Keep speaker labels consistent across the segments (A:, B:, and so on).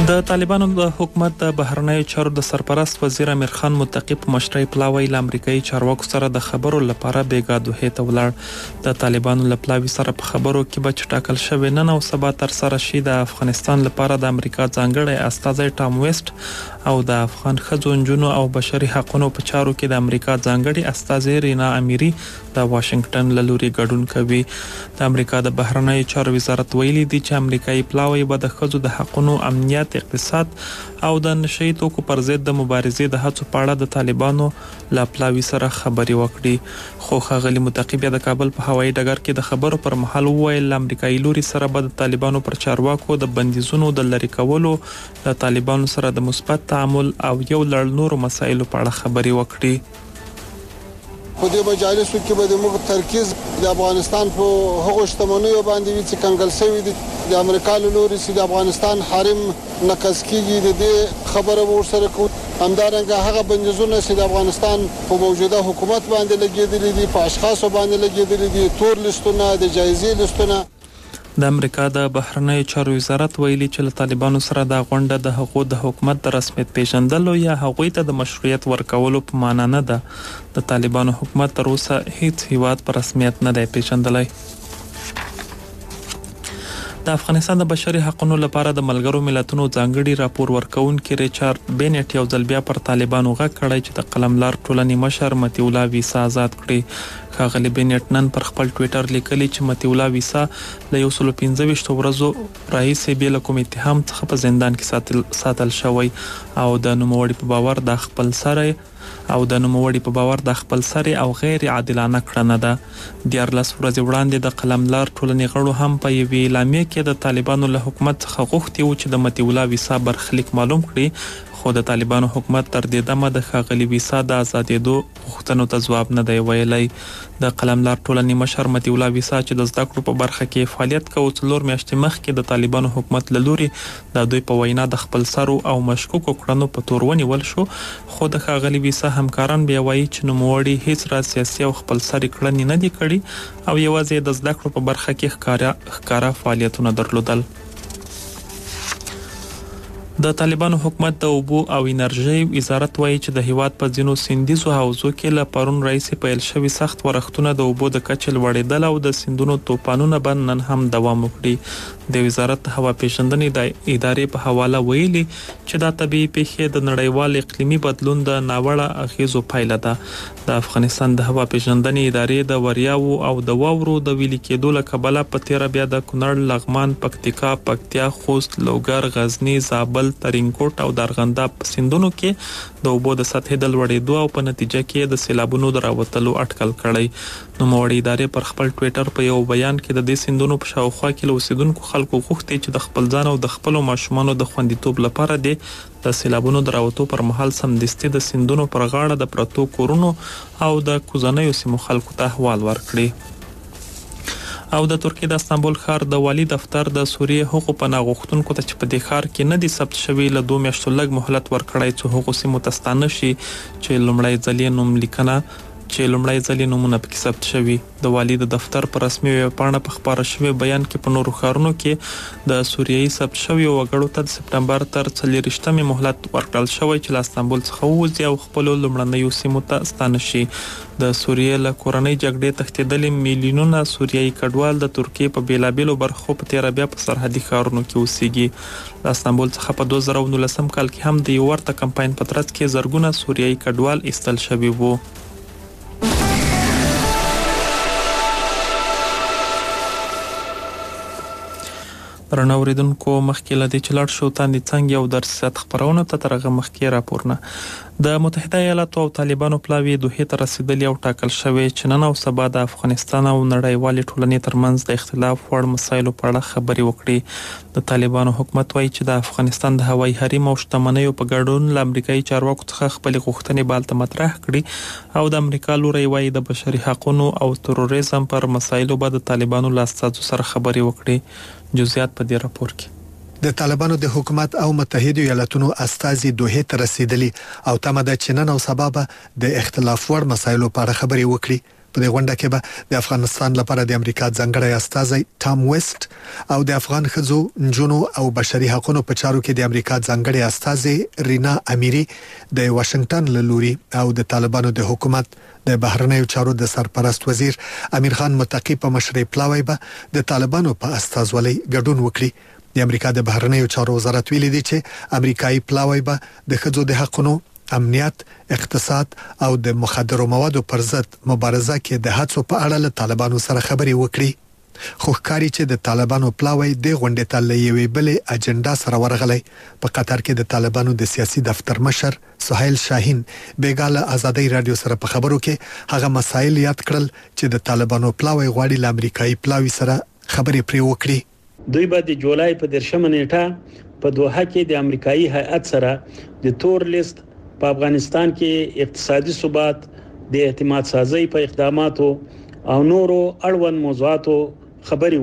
A: د طالبانو د حکومت د بهرنیو چارو د سرپرست وزیر امیر خان متقی په مشرۍ پلاوی له امریکایي چارواکو سره د خبرو لپاره بیګا دوحې ته ولاړ. د طالبانو له پلاوي سره په خبرو کې به چټاکل شوی نن او سبا تر سره شي د افغانستان لپاره د امریکا ځانګړی استازی ټام ویسټ او د افغان ښځو نجونو او بشري حقوقو په چارو کې د امریکا ځانګړي استازی رینا امیری د واشنگټن له لوري ګډون کوي. د امریکا د بهرنیو چارو وزارت ویلي دی چې امریکایي پلاوی به د ښځو د حقوقو امنیت، اقتصاد او د نشئی توکو پر ضد د مبارزې د هڅو په اړه د طالبانو له پلاوي سره خبري وکړي. خو ښاغلي متقی بیا د کابل په هوایي ډګر کې د خبرو پر مهال وویل امریکایي لوري سره به د طالبانو پر چارواکو د بندیزونو د لری کولو، د طالبانو سره د مثبت تعامل او یو لړ نورو مسایلو په اړه خبري وکړي.
B: په دې مجالسو کې به موږ ترکیز د افغانستان په هغو شتمنیو باندې وي چې کنګل شوی دي د امریکا له لوري چې د افغانستان حریم نقض کیږي. د دې خبره ورسره کوو. همدارنګه هغه بندیزونه چې د افغانستان په موجوده حکومت باندې لګیدلي دي، په اشخاصو باندې لګیدلي دي، تور لیستونه، د جایزې لیستونه.
A: د امریکا د بهرنیو چارو وزارت ویلي چې له طالبانو سره د غونډه د حقوقو د حکومت د رسمیت پیژندلو یا هغوی ته د مشروعیت ورکولو په معنا نه ده. د طالبانو حکومت تر اوسه هیڅ هیواد په رسمیت نه دی پیژندلی. د افغانستان د بشري حقوقو لپاره د ملګرو ملتونو ځانګړي راپور ورکوونکي ریچارډ بینټ یو ځل بیا پر طالبانو غږ کړی چې د قلملار ټولنې مشر مطیع الله ویسا آزاد کړي. ښاغلي بینټ نن پر خپل ټویټر لیکلي چې مطیع الله ویسا له 115 ورځو راهیسې بې له کوم اتهام څخه په زندان کې ساتل شوی او د نوموړي په باور د خپل سره او غیر عادلانه کړنه ده. 14 ورځې وړاندې د قلملار ټولنې غړو هم په یوې اعلامیه کې د طالبانو له حکومت څخه غوښتي و چې د مطیع الله ویسا برخلیک معلوم کړي، خو د طالبانو حکومت تر دې دمه د ښاغلي ویسا د آزادېدو غوښتنو ته ځواب نه دی ویلی. د قلملار ټولنې مشر مطیع الله ویسا چې د زده کړو په برخه کې فعالیت کوي 4 میاشتې مخکې د طالبانو حکومت له لوري د دوی په وینا د خپل سرو او مشکوکو کړنو په تور ونیول شو، خو د ښاغلي ویسا همکاران بیا وایي چې نوموړي هیڅ را سیاسي او خپل سري کړنې نه دي کړي او یوازې د زده کړو په برخه کې ښکارا فعالیتونه درلودل. د طالبانو حکومت د اوبو او انرژي وزارت وایي چې د هیواد په ځینو سیندیزو حوزو کې له پرون راځي پیل شوی سخت ورښتونه د اوبو د کچې لوړېدل او د سیندونو توپانونه به نن هم دوام وکړي. د وزارت هوا پیژندنې د ادارې په حواله ویلي چې دا طبيعي پیښې د نړیوال اقلیمي بدلون د ناوړه اغیزو پایله ده. د افغانستان د هوا پیژندنې ادارې د وریاو او د واورو د ویلي کېدو له کبله په تیر بیا د کونړ، لغمان، پکتیکا، پکتیا، خوست، لوګر، غزنی، زابل، ترینکوټ او دارغنداب په سیندونو کې د اوبو د سطحې د لوړېدو او په نتیجه کې د سیلابونو د راوتلو اټکل کړی. نوموړي ادارې پر خپل ټویټر په یو بیان کې د دې سیندونو په شاوخوا کې له اوسیدونکو خلکو غوښتي چې د خپل ځان او د خپل ماشومانو د خوندیتوب لپاره د سیلابونو د راوتو پر مهال سمدستي د سیندونو پر غاړه د پرتو کورونو او د کوزنیو سیمو خلکو ته احوال ورکړي. او د ترکیه د استانبول ښار د والی دفتر د سوریه حقوق پناه غوښتونکو ته چې په دې ښار کې نه دي ثبت شوي له 2 میاشتو لږ مهلت ورکړی چې هغو سیمو ته ستانه شي چې لومړی ځل نومونه پکې ثبت شوي. د والی د دفتر په رسمي ویبپاڼه په خپاره شوی بیان کې په نورو ښارونو کې د سوریایي ثبت شوي وګړو ته د سپټمبر تر 24 مهلت ورکړل شوی چې له استانبول څخه ووځي او خپل لومړنیو سیمو ته ستانه شي. د سوریې له کورنۍ جګړې تښتېدلي میلیونونه سوریایي کډوال د ترکیې په بیلابیلو برخو په تیر بیا په سرحدي ښارونو کې اوسېږي. د استانبول څخه په 2019 کال کې هم د یو ورته کمپاین په ترڅ کې زرګونه سوریایي کډوال ایستل شوي وو. درنو اوریدونکو، مخکې له دې چې لاړ شو تاندې څنګه یو درسیات خبرونه ته ترغه مخکې راپورنه د متحده ایالاتو او طالبانو پلاوی دوحې ته رسیدلی او ټاکل شوی چې نن او سبا د افغانستان او نړیوالې ټولنې ترمنځ د اختلاف وړ مسایلو په اړه خبرې وکړي. د طالبانو حکومت وایي چې د افغانستان د هوایي حریم او شتمنیو په ګډون له امریکایي چارواکو څخه خپل غوښتنې بالته مطرح کړي او د امریکا لوري وایي د بشري حقوقو او تروریزم پر مسایلو به د طالبانو له استازو سره خبرې وکړي. جزئیات په دې راپور کې.
C: د طالبانو د حکومت او متحده ایالاتونو استازي دوحې ته رسیدلی او تمه ده چې نن او سبا به د اختلاف وړ مسایلو په اړه خبرې وکړي. په دې غونډه کې به د افغانستان لپاره د امریکا ځانګړی استازی ټام ویسټ او د افغان ښځو، نجونو او بشري حقوقو په چارو کې د امریکا ځانګړی استازی رینا امیری د واشنگټن له لوري او د طالبانو د حکومت د بهرنیو چارو د سرپرست وزیر امیر خان متقی په مشرۍ پلاوی به د طالبانو په استازولۍ ګډون وکړي. د امریکا د بهرنیو چارو وزارت ویلي دی چې امریکایي پلاوی به د ښځو د حقوقو، امنیت، اقتصاد او د مخدرو موادو پر ضد مبارزه کې د هڅو په اړه له طالبانو سره خبرې وکړي. خو ښکاري چې د طالبانو پلاوی د غونډې ته له یوې بلې اجنډا سره ورغلی. په قطر کې د طالبانو د سیاسي دفتر مشر سهیل شاهین بیګاله ازادي رادیو سره په خبرو کې هغه مسایل یاد کړل چې د طالبانو پلاوی غواړي له امریکایي پلاوی سره خبرې پرې وکړي.
D: دوی به د جولای په 13 نیټه په دوحه کې د امریکایي هیئت سره د تور لیست په افغانستان کې اقتصادي ثبات، د اعتماد سازي په اقداماتو او نورو اړوند موضوعاتو خبرې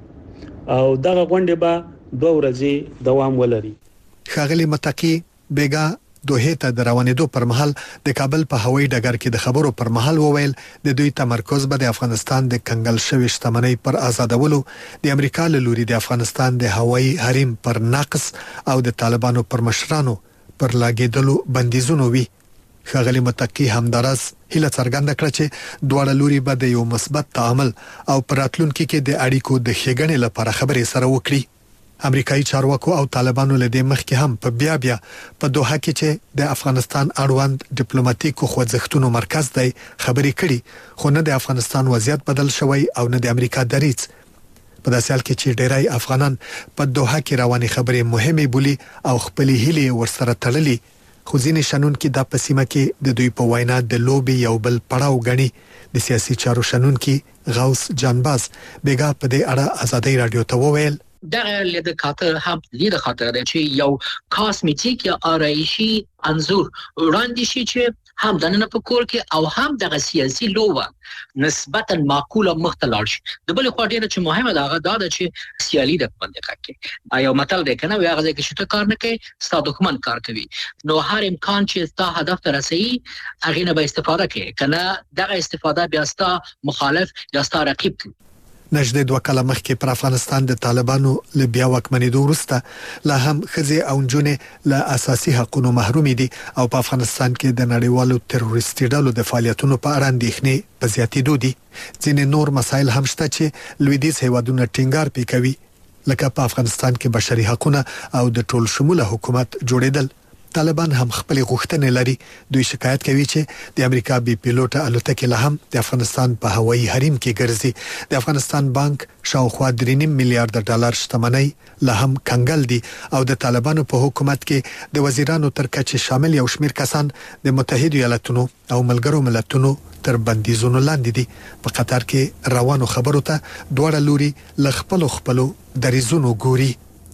D: وکړي او دغه غونډه به 2 ورځې دوام ولري.
C: ښاغلي متقی بیګا دوحه ته د روانېدو پر مهال د کابل په هوایي ډګر کې د خبرو پر مهال وویل د دوی تمرکز به د افغانستان د کنګل شوی شتمنۍ پر آزادولو، د امریکا له لوري د افغانستان د هوایي حریم پر نقص او د طالبانو پر مشرانو پر لاګېدلو بندیزونو وي. ښاغلي متقی همدارس هیله څرګنده کړه چې دواړه لوري به د یو مثبت تعامل او پر راتلونکي کې د اړیکو د ښېګڼې لپاره خبرې سره وکړي. امریکایي چارواکو او طالبانو له دې مخکې هم په بیا په دوحه کې چې د افغانستان اړوند ډیپلوماټیکو خوځښتونو مرکز دی خبرې کړي، خو نه د افغانستان وضعیت بدل شوی او نه د امریکا دریځ. په داسې حال کې چې ډیری افغانان په دوحه کې روانې خبرې مهمه بولي او خپل هیلې ورسره تړلي، خو ځینې شنونکي دا په سیمه کې د دوی په وینا د لوبي یو بل پړاو غني. د سیاسي چارو شنونکي غوث جانباز بیګا په دې اړه ازادي رادیو ته وویل
E: دغه لید خاطر هم لید خاطر دی چې یو کاسمیټیک یا آرایشي انزور وړاندې شي چې هم دنه په کور کې او هم دغه سیاسي لوبه نسبتا معقوله مختلف شي. د بل خو ډیره چې مهمه ده هغه دا ده چې سیالي د منطقه کې یو متل دی کنه هغه ځکه چې ته کار نه کوي ستاسو دښمن کار کوي، نو هر امکان چې ستاسو هدف ته رسي هغه نه به استفاده کوي کنه دغه استفاده بیا ستاسو مخالف یا ستاسو رقیب کوي.
C: نږدې 2 کاله مخکې پر افغانستان د طالبانو له بیا واکمنېدو وروسته لا هم ښځې او نجونې له اساسي حقوقو محروم دي او په افغانستان کې د نړیوالو تروریستي ډلو د فعالیتونو په اړه اندېښنې په زیاتېدو دي. ځینې نور مسایل هم شته چې لویدیځ هیوادونه ټینګار پې کوي، لکه په افغانستان کې بشري حقوقونه او د ټول شموله حکومت جوړېدل. طالبان هم خپل غوښتنې لري. دوی شکایت کوي چې د امریکا بي پیلوټه الوتکې له هم د افغانستان په هوایي حریم کې ګرځي. د افغانستان بانک شاوخوا 3.5 میلیارډ ډالر شتمنۍ له هم کنګل دي او د طالبانو په حکومت کې د وزیرانو تر کچې شامل یو شمېر کسان د متحده ایالاتونو او ملګرو ملتونو تر بندیزونو لاندې دي. په قطر کې روانو خبرو ته دواړه لوري له خپلو دریزونو ګوري.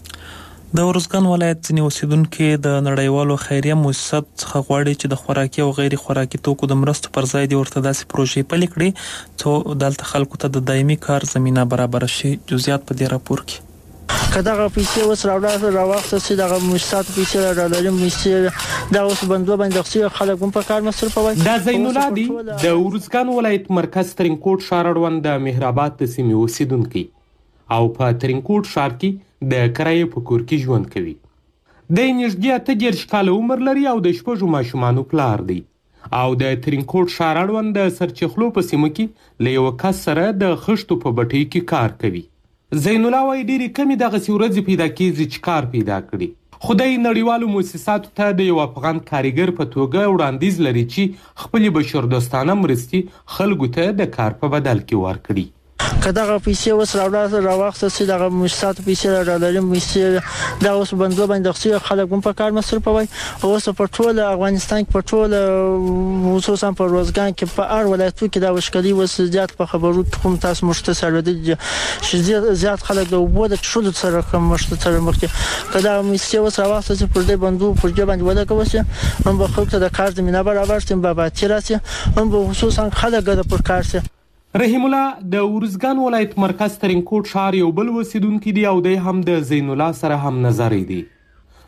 A: د ارزګان ولایت ځینې اوسیدونکو د نړیوالو خیریه مؤسسات څخه غواړي چې د خوراکي او غیر خوراکي توکو د مرستو پر ځای د ورته داسې پروژې پلي کړي چې دلته خلکو ته د دایمي کار زمينه برابر شي. جزئیات په دې راپور کې
F: کداغه پیسې وس راوړل چې دغه مؤسسات پیسې راوړل پیسې دا اوس بندو باندې خلک هم په کار مصرفوي.
G: دا زین الله دی د ارزګان ولایت مرکز ترینکوټ ښار اړوند د مهرآباد د سیمې اوسیدونکي او په ترینکوټ ښار کې د کرایې په کور کې ژوند کوي. د نږدې 30 کاله عمر لري او د شپږو ماشومانو پلار دی او د ترینکوټ ښار اړوند د سرچخلو په سیمه کې له یو کس سره د خښتو په بټۍ کې کار کوي. زین الله وايي ډېرې کمې دغسې ورځې پیدا کېږي چې کار پیدا کړي. خدای نړیوالو مؤسساتو ته د یو افغان کارګر په توګه وړاندیز لري چې خپلې بشردوستانه مرستې خلکو ته د کار په بدل کې ورکړي.
F: کداغه پیسې وس راوړل چې دغه مؤسسات پیسې راوړل پیسې دا اوس بندو باندې خلک هم په کار مصرفوي. اوس په ټول افغانستان کې په ټول خصوصا په روزګان کې په اړ ولایتو کې دا وشکلي وس زیات په خبرو کوم تاسو مشتصر ودی چې زیات خلک د وبو د شول سره کوم مشتصر مخکې کدا پیسې وس راوړل چې پر دې بندو پر دې باندې ودا کوي هم به خلک د کار زمينه برابر شي بابا چیراسي هم به خصوصا خلک د پر کار سي.
G: رحیم الله د ارزګان ولایت مرکز ترینکوټ ښار یو بل اوسیدونکی دی او دی هم د زین الله سره هم نظر دی.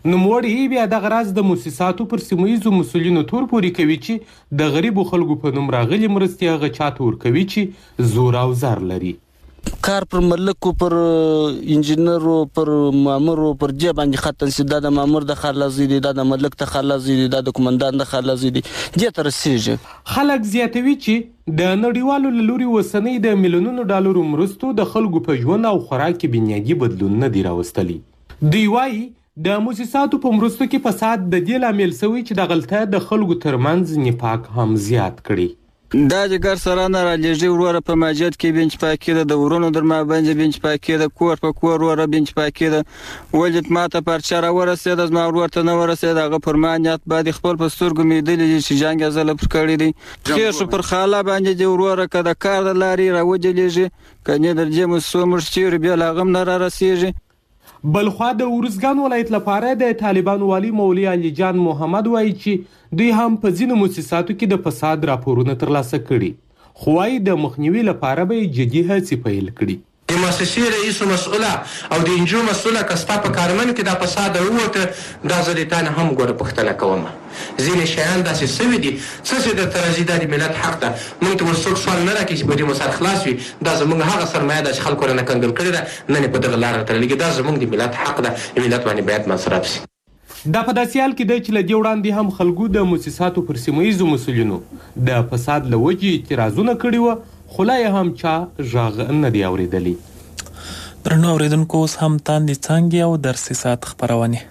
G: نوموړي بیا دغه راز د موسساتو پر سیمه ییزو مسؤلینو تور پورې کوي چې د غریبو خلکو په نوم راغلي مرستې هغه چاته ورکوي چې زور او زار لري.
H: کار پر ملکو، پر انجینرو، پر مامورو پر دې باندې ختم سي. دا د مامور د خلازي دي، دا د ملک د خلازي دي، دا د کمانډان د خلازي دي. دې تر رسیږي.
G: خلک زیاتوي چې د نړیوالو له لوري اوسنۍ د میلیونونو ډالرو مرستو د خلکو په ژوند او خوراک کې بنیادي بدلون نه دي راوستلي. دوی وایي د موسساتو په مرستو کې فساد د دې لامل شوی چې د غلطه د خلکو ترمنځ نفاق هم زیات کړي.
H: دا جګر سره نه رالیږي وروره په ماجد کې بنچ پاکي د ورونو در ما باندې بنچ پاکي د کور په کور وروره بنچ پاکي د ولید ماته پرچا را ورسېد از ما ورته نه ورسېد هغه فرمانیت بعد خپل په سترګو مې دلې چې جنگ ازله پر کړی دی خیر شو پر خاله باندې دی وروره کده کار د لاري راوځلېږي کني در دې مو سومر چیر بیا لاغم نه را رسېږي.
G: بلخوا د ارزګان ولایت لپاره د طالبانو والی مولوي علي جان محمد وایي چې دوی هم په ځینو مؤسساتو کې د فساد راپورونه ترلاسه کړي، خو وايي د مخنیوي لپاره به جدي هڅې پیل کړي.
I: د مؤسسې رئیس مسؤله او د انجو مسؤله که ستا په کارمند کې دا فساد راووته دا زه د تا نه هم ګوره پوښتنه کوم. ځینې شیان داسې سوي دي څه چې درته راځي دا د ملت حق ده. موږ ته ورڅوک سوال نه راکړي چې په دې مو سر خلاص وي. دا زموږ هغه سرمایه ده چې خلکو رانه کنګل کړې ده، نن یې په دغه لاره تړلېږي. دا زموږ د ملت حق ده، ملت باندې باید مصرف شي.
G: دا په داسې حال کې دی چې له دې وړاندې هم خلکو د مؤسساتو پر سیمه ییزو مسؤلینو د فساد له وجې اعتراضونه کړي وه، خو لا یې هم چا غږ نه دی اورېدلی.
A: درنو اوریدونکو، اوس هم تاندې څانګې او درسي ساعت خپرونې.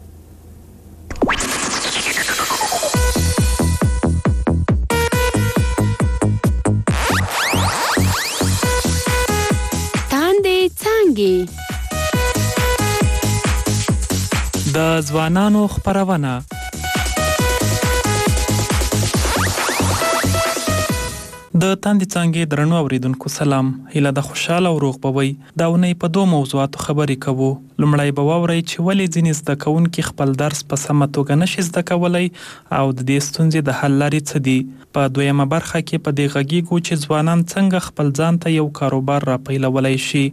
J: تاندې څانګې
A: د ځوانانو خپرونه. د تاندې څانګې درنو اوریدونکو سلام، هیله د خوشاله او روغ بوي. دا اونۍ په 2 موضوعاتو خبرې کوو. لومړی به واورئ چې ولې ځینې زده کوونکي خپل درس په سمه توګه نشي زده کولی او د دې ستونزې د حل لارې څه دي. په دویمه برخه کې په دې غږیږو چې ځوانان څنګه خپل ځان ته یو کاروبار راپیلولی شي.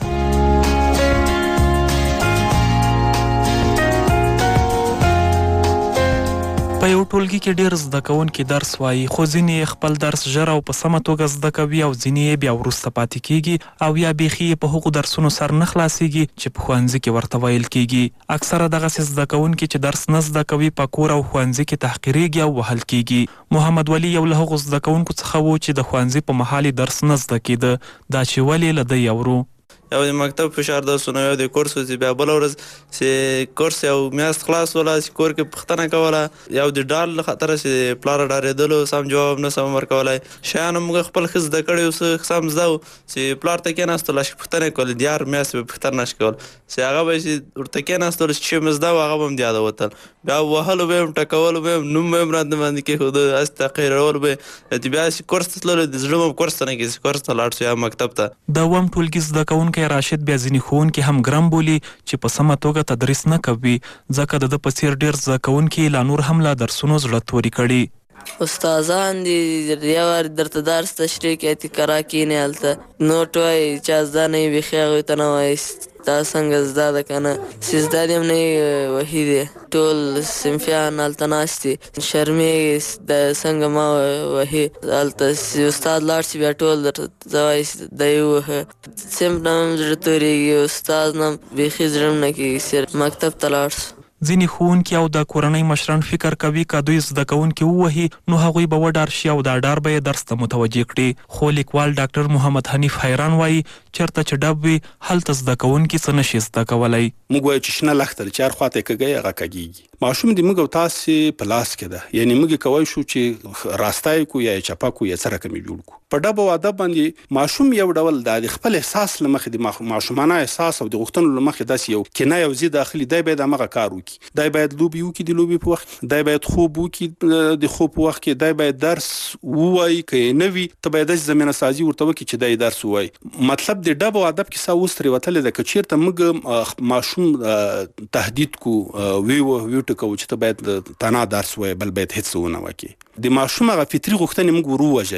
A: په یو ټولګي کې ډېر زده کوونکي درس وایي، خو ځینې خپل درس ژر او په سمه توګه زده کوي او ځینې یې بیا وروسته پاتې کیږي او یا بیخي یې په هغو درسونو سر نه خلاصیږي چې په ښوونځي کې ورته ویل کیږي. اکثره دغسې زده کوونکي چې درس نه زده کوي په کور او ښوونځي کې تحقیریږي او وهل کیږي. محمد ولی یو له هغو زده کوونکو څخه و چې د ښوونځي په مهال درس نه زده کیده. دا چې ولې له دی اورو.
K: یو د مکتب فشار درسونه، یو د کورس چې بیا بله ورځ چې کورس یو میاشت خلاص وله چې کور کې پوښتنه کوله، یو د ډال له خطره چې پلاره ډارېدلو سم جواب نه سم ورکولی. شیانو موږ خپل ښه زده کړی و، څه سم زده و چې پلار ته کېناستلو چې پوښتنه یې کولې، د هر میاشتې به پوښتنه نشي کول چې هغه به چې ورته کېناستلو چې مې زده و هغه به هم د یاده وتل. بیا وهلو به یې ټکولو به یې نوم به یې راته باندې کېښوده، هسې تحقیرولو به یې. بیا چې کورس ته تللو د زړه به کورس ته نه کېږي چې کورس ته لاړ شو یا مکتب ته.
A: د اووم ټولګي زده کوونکی راشد بیا ځینې ښوونکي هم ګرم بولي چې په سمه توګه تدریس نه کوي، ځکه د ده په څېر ډېر زده کوونکي لا نور هم له درسونو زړه توري کړي.
L: استادان دي یو وار درته درس تشریح کوي تکرا کینې هلته نوټ وایي چا زده نه وي بیخي هغوی ته نه وایي دا څنګه زده ده که نه چې زده دې هم نه وي وهي دی. ټول صنفیان هلته ناست دي شرمېږي د څنګه ما وهي. هلته چې استاد لاړ شي بیا ټول درته وایي دی ووهه. صنف نه هم زړه تورېږي، استاد نه بیخي زړه هم نه کېږي چې مکتب ته لاړ شو.
A: ځینې ښوونکي او د کورنۍ مشران فکر کوي که دوی زده کوونکي ووهي نو هغوی به وډار شي او دا ډار به یې درس ته متوجه کړي. خو لیکوال ډاکټر محمد حنیف حیران وایي چېرته چې ډب وي هلته زده کوونکي څه نشي زده کولی.
M: موږ وایو چې شنه لښته چې هر خواته یې کږی هغه کږېږي. ماشوم د موږ او تاسې په لاس کې ده، یعنې موږ یې کولی شو چې راسته یې کړو یا یې چپه کړو یا څه رقم یې جوړ کړو. په ډب او ادب باندې ماشوم یو ډول د خپل احساس له مخې د ماشومانه احساس او د غوښتنو له مخې داسې یو کنایه او ضد داخلي دی باید همغه کار وکړي. دی باید لوبې وکړي د لوبې په وخت، دی باید خوب وکړي د خوب په وخت کې، دی باید درس ووایي که یې نه وي ته باید داسې زمینه سازي ورته وکړي چې دی درس ووایي. مطلب د ډب او ادب کیسه اوس ترې وتلې ده. که چېرته موږ ماشوم تهدید کړو ویې ټکوو چې ته باید تنها درس ووایې بل باید هېڅ ونه وکړي، د ماشوم هغه فطري غوښتنې موږ ور ووژلې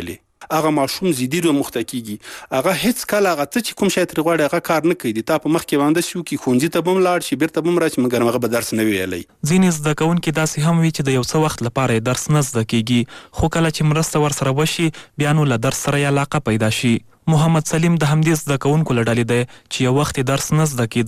M: هغه ماشوم زیدي رو مخته کیږي هغه هیڅ کله هغه ته چې کوم شی تر غواړي هغه کار نه کوي تا په مخ کې باندې شو کې خونځي ته بم لاړ شي بیرته بم راشي مګر هغه به درس نه ویلي.
A: ځینې زده کوونکي داسې هم وي چې د یو څه وخت لپاره درس نه زده کیږي خو کله چې مرسته ورسره وشي بیا نو له درس سره علاقه پیدا شي. محمد سلیم د همدې زده کوونکو له ډلې دی چې یو وخت درس نه زده کیده